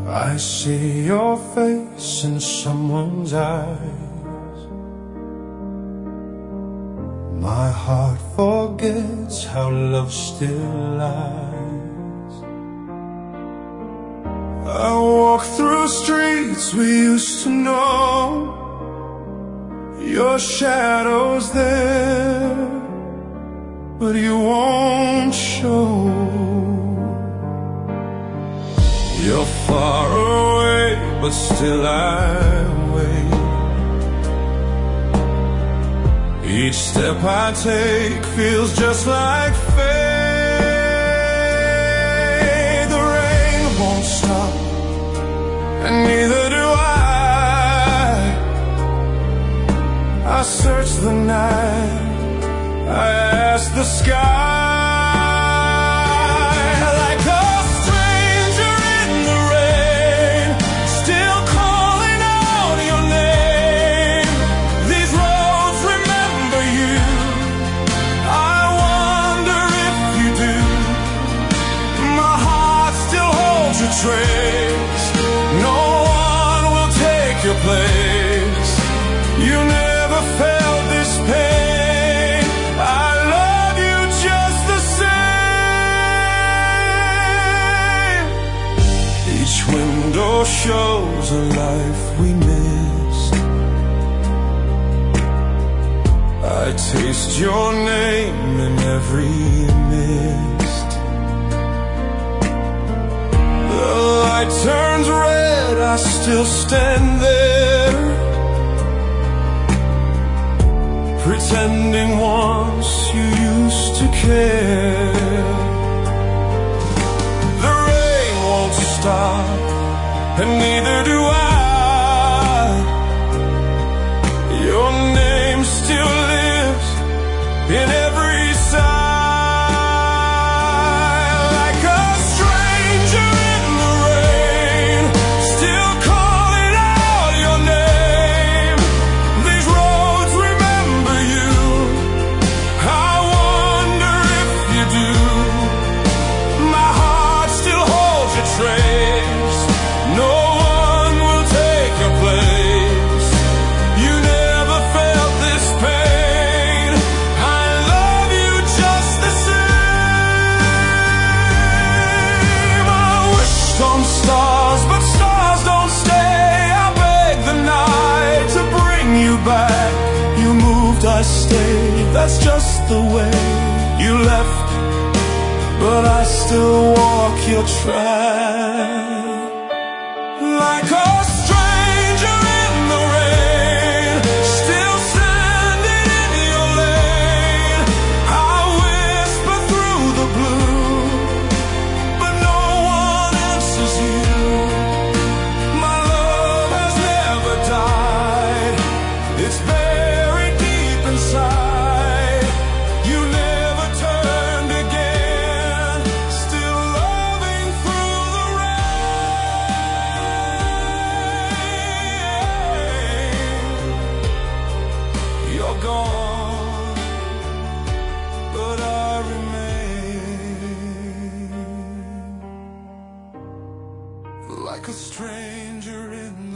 I see your face in someone's eyes. My heart forgets how love still lies. I walk through streets we used to know. Your shadow's there, but you won't show. You're far away, but still I wait. Each step I take feels just like fate. The rain won't stop, and neither do I search the night, I ask the sky. Like a stranger in the rain, still calling out your name. These roads remember you, I wonder if you do. My heart still holds your trace. No one will take your place. You never felt this pain. I love you just the same. Each window shows a life we missed. I taste your name in every mist. The light turns red, I still stand there, pretending once you used to care. The rain won't stop, and neither do I. Your name still lives in every sigh. Like a stranger in the rain, still calling out your name. These roads remember you, I wonder if you do. My heart still holds your trace. No one will take your place. You never felt this pain. I love you just the same. I wished on stars, but stars don't stay. I beg the night to bring you back. You moved, I stayed, that's just the way. You left, but I still walk your track. Like a stranger in the rain, still standing in your lane. I whisper through the blue, but no one answers you. My love has never died, it's buried deep inside. You never turned again, still loving through the rain. You're gone, but I remain. Like a stranger in